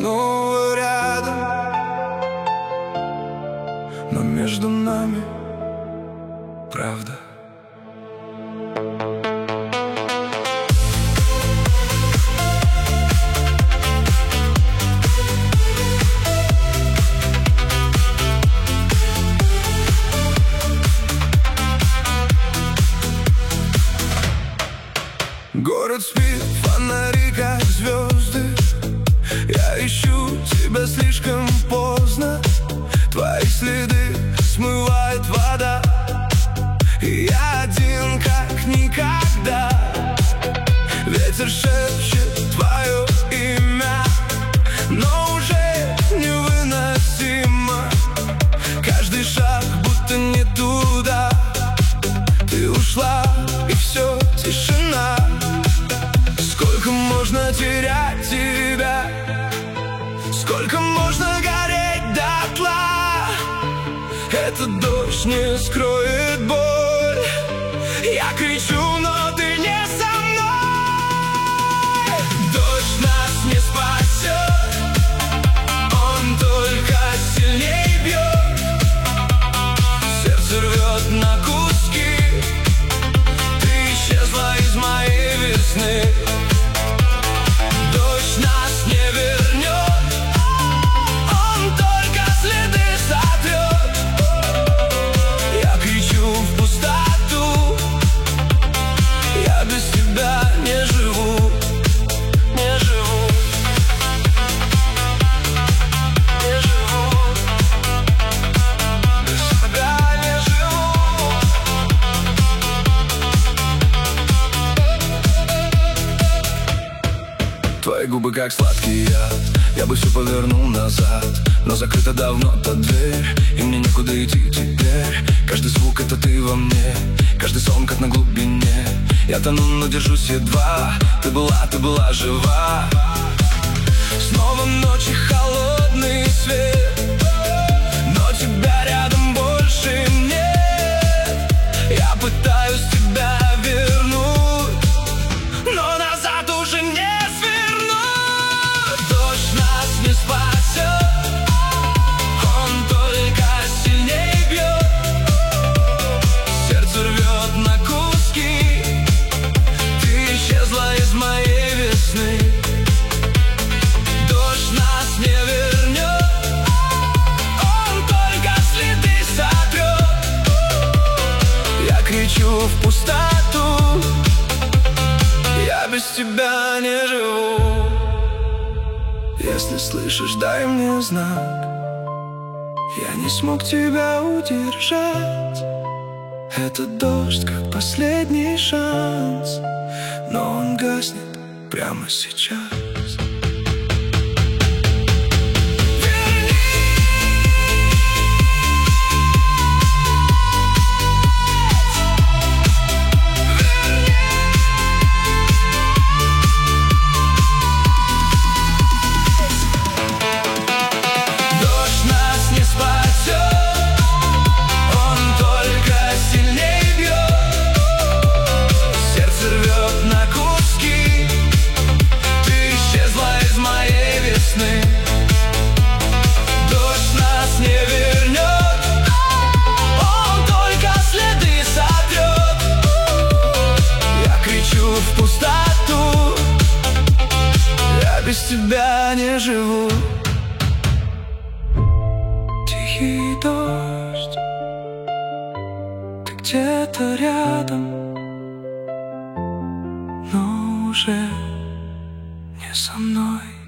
снова рядом, но между нами правда. Город спит, фонари как звезды. Я ищу тебя слишком поздно. Твои следы смывает вода, и я один как никогда. Ветер шепчет твое имя, но уже невыносимо. Каждый шаг будто не туда. Ты ушла, и все, тишина. Сколько можно терять тебя? Сколько можно гореть дотла? Этот дождь не скроет боль. Я кричу, но ты не со мной. Дождь нас не спасет, он только сильней бьет. Сердце рвет на куски. Ты исчезла из моей весны. Твои губы как сладкий яд, я бы все повернул назад, но закрыта давно та дверь, и мне некуда идти теперь. Каждый звук — это ты во мне, каждый сон как на глубине. Я тону, но держусь едва. Ты была жива. Снова ночи, холодный свет, но тебя рядом больше нет. Я пытаюсь тебя вернуть, но назад уже нет. Не спасет, он только сильней бьет. Сердце рвет на куски. Ты исчезла из моей весны. Дождь нас не вернет, он только следы сотрет. Я кричу в пустоту, я без тебя не живу. Если слышишь, дай мне знак. Я не смог тебя удержать. Этот дождь как последний шанс, но он гаснет прямо сейчас. Дождь нас не вернет, он только следы сотрет. Я кричу в пустоту, я без тебя не живу. Тихий дождь, ты где-то рядом, но уже не со мной.